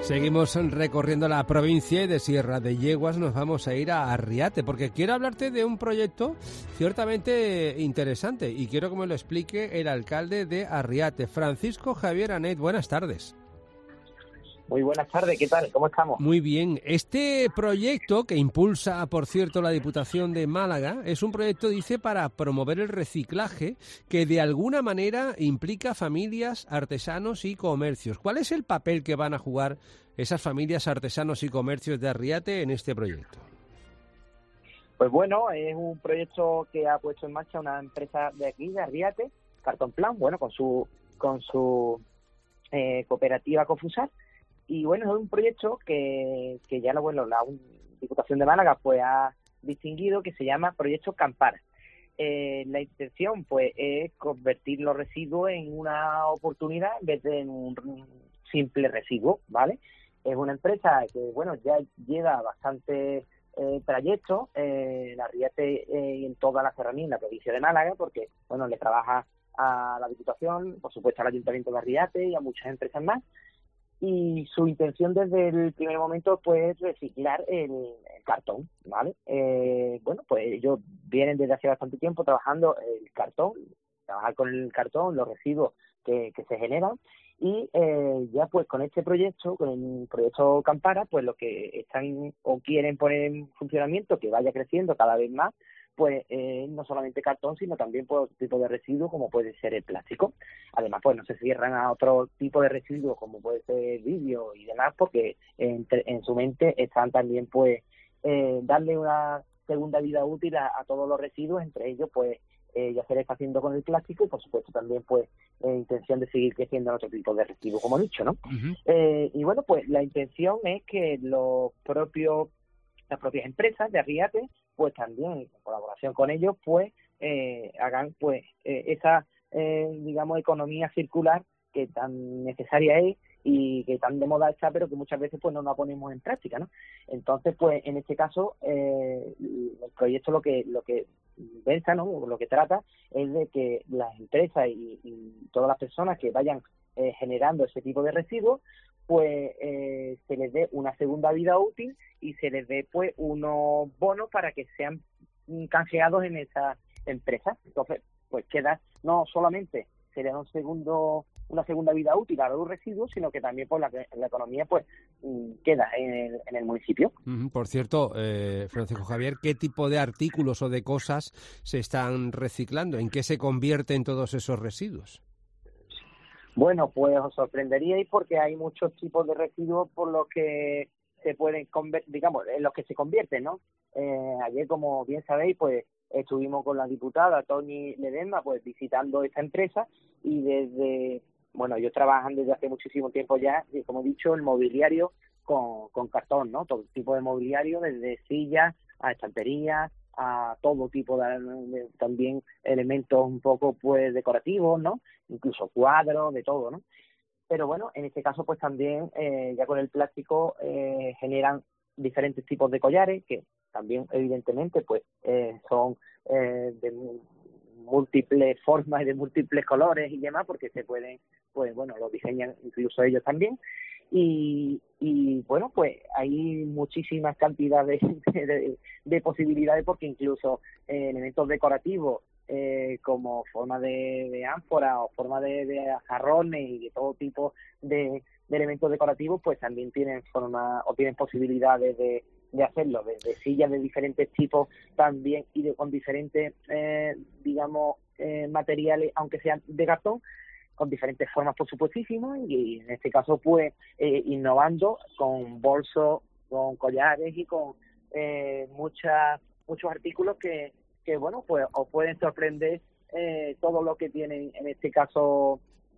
Seguimos recorriendo la provincia y de Sierra de Yeguas nos vamos a ir a Arriate, porque quiero hablarte de un proyecto ciertamente interesante y quiero que me lo explique el alcalde de Arriate, Francisco Javier Anet. Buenas tardes. Muy buenas tardes, ¿qué tal? ¿Cómo estamos? Muy bien. Este proyecto que impulsa, por cierto, la Diputación de Málaga, es un proyecto, dice, para promover el reciclaje que de alguna manera implica familias, artesanos y comercios. ¿Cuál es el papel que van a jugar esas familias, artesanos y comercios de Arriate en este proyecto? Pues bueno, es un proyecto que ha puesto en marcha una empresa de aquí, de Arriate, Cartón Plan, bueno, con su cooperativa Cofusar. Y bueno, es un proyecto que ya la Diputación de Málaga pues ha distinguido, que se llama Proyecto Campara. La intención pues es convertir los residuos en una oportunidad en vez de en un simple residuo, ¿vale? Es una empresa que bueno ya lleva bastante trayecto en Arriate y en toda la serranía, en la provincia de Málaga, porque bueno le trabaja a la Diputación, por supuesto al Ayuntamiento de Arriate y a muchas empresas más. Y su intención desde el primer momento pues reciclar el cartón, ¿vale? Bueno, pues ellos vienen desde hace bastante tiempo trabajando el cartón, trabajar con el cartón, los residuos que se generan, y ya pues con este proyecto, con el proyecto Campara, pues lo que están o quieren poner en funcionamiento, que vaya creciendo cada vez más, pues no solamente cartón, sino también pues otro tipo de residuo como puede ser el plástico. Además, pues no se cierran a otro tipo de residuos como puede ser el vidrio y demás, porque en su mente están también pues darle una segunda vida útil a todos los residuos, entre ellos pues ya se le está haciendo con el plástico y por supuesto también pues intención de seguir creciendo en otro tipo de residuos, como he dicho, ¿no? Uh-huh. Y bueno, pues la intención es que las propias empresas de Arriate pues también en colaboración con ellos pues hagan pues esa digamos economía circular que tan necesaria es y que tan de moda está, pero que muchas veces pues no la ponemos en práctica, ¿no? Entonces pues en este caso el proyecto lo que versa, ¿no? Lo que trata es de que las empresas y todas las personas que vayan generando ese tipo de residuos pues se les dé una segunda vida útil y se les dé pues unos bonos para que sean canjeados en esa empresa. Entonces pues queda no solamente se le da una segunda vida útil a los residuos, sino que también pues la economía pues queda en el municipio. Por cierto, Francisco Javier, ¿qué tipo de artículos o de cosas se están reciclando? ¿En qué se convierten todos esos residuos? Bueno, pues os sorprenderíais porque hay muchos tipos de residuos por los que se pueden digamos, en los que se convierten, ¿no? Ayer, como bien sabéis, pues estuvimos con la diputada Toni Ledesma pues visitando esta empresa y ellos trabajan desde hace muchísimo tiempo ya, y como he dicho, el mobiliario con cartón, ¿no? Todo tipo de mobiliario, desde sillas a estanterías, a todo tipo de también elementos un poco pues decorativos, ¿no? Incluso cuadros, de todo, ¿no? Pero bueno, en este caso pues también ya con el plástico generan diferentes tipos de collares que también evidentemente pues son de múltiples formas y de múltiples colores y demás, porque se pueden, pues bueno, los diseñan incluso ellos también. Y bueno, pues hay muchísimas cantidades de posibilidades, porque incluso elementos decorativos como forma de ánfora o forma de jarrones y de todo tipo de elementos decorativos, pues también tienen forma o tienen posibilidades de hacerlo, de sillas de diferentes tipos también y con diferentes, materiales, aunque sean de cartón, con diferentes formas, por supuestísimo, y en este caso, pues, innovando con bolsos, con collares y con muchos artículos que, bueno, pues os pueden sorprender todo lo que tienen, en este caso,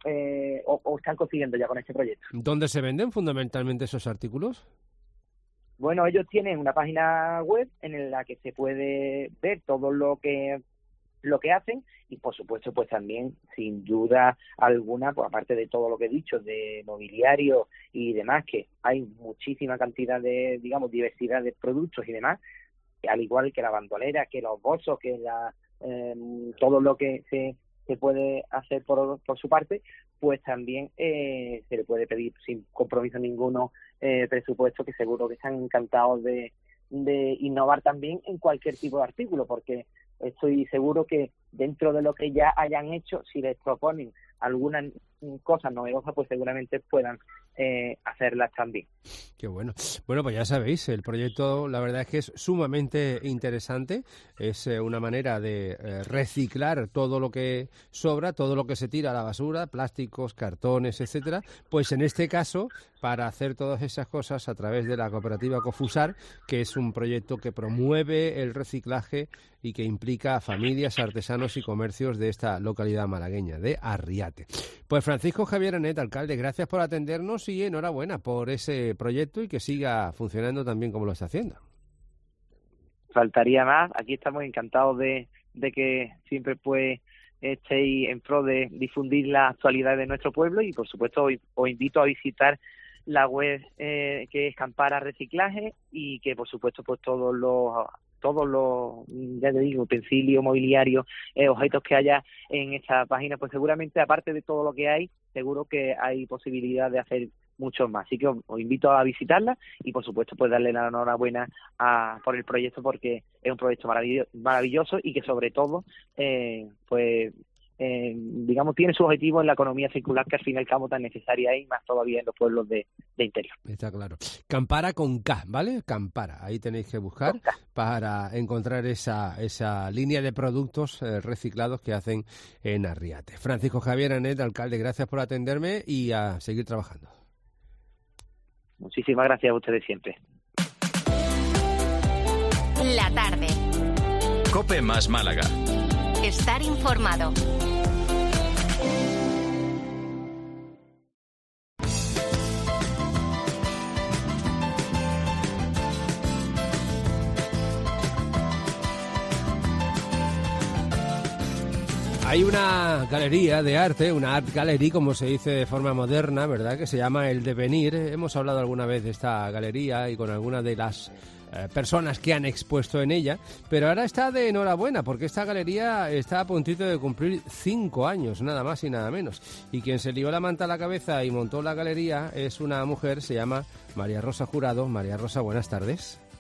o están consiguiendo ya con este proyecto. ¿Dónde se venden fundamentalmente esos artículos? Bueno, ellos tienen una página web en la que se puede ver todo lo que hacen y por supuesto pues también sin duda alguna, pues aparte de todo lo que he dicho de mobiliario y demás, que hay muchísima cantidad de, digamos, diversidad de productos y demás, al igual que la bandolera, que los bolsos, que todo lo que se puede hacer por su parte, pues también se le puede pedir sin compromiso ninguno presupuesto, que seguro que están encantados de innovar también en cualquier tipo de artículo, porque estoy seguro que dentro de lo que ya hayan hecho, si les proponen algunas cosas novedosas, pues seguramente puedan hacerlas también. Qué bueno. Bueno, pues ya sabéis, el proyecto la verdad es que es sumamente interesante. Es una manera de reciclar todo lo que sobra, todo lo que se tira a la basura, plásticos, cartones, etcétera. Pues en este caso, para hacer todas esas cosas a través de la cooperativa Cofusar, que es un proyecto que promueve el reciclaje y que implica a familias, artesanos y comercios de esta localidad malagueña, de Arriate. Pues Francisco Javier Anet, alcalde, gracias por atendernos y enhorabuena por ese proyecto y que siga funcionando tan bien como lo está haciendo. Faltaría más. Aquí estamos encantados de que siempre pues estéis en pro de difundir la actualidad de nuestro pueblo, y por supuesto os invito a visitar la web que es Campara Reciclaje, y que por supuesto pues todos los ya te digo, utensilios, mobiliarios, objetos que haya en esta página, pues seguramente aparte de todo lo que hay, seguro que hay posibilidad de hacer muchos más. Así que os invito a visitarla y por supuesto pues darle la enhorabuena por el proyecto, porque es un proyecto maravilloso y que sobre todo digamos tiene su objetivo en la economía circular, que al fin y al cabo tan necesaria es, y más todavía en los pueblos de interior. Está claro. Campara con K, ¿vale? Campara. Ahí tenéis que buscar para encontrar esa línea de productos reciclados que hacen en Arriate. Francisco Javier Anet, alcalde, gracias por atenderme y a seguir trabajando. Muchísimas gracias a ustedes siempre. La tarde. COPE más Málaga. Estar informado. Hay una galería de arte, una art gallery, como se dice de forma moderna, ¿verdad?, que se llama El Devenir. Hemos hablado alguna vez de esta galería y con algunas de las personas que han expuesto en ella, pero ahora está de enhorabuena porque esta galería está a puntito de cumplir 5 años, nada más y nada menos. Y quien se lió la manta a la cabeza y montó la galería es una mujer, se llama María Rosa Jurado. María Rosa, buenas tardes.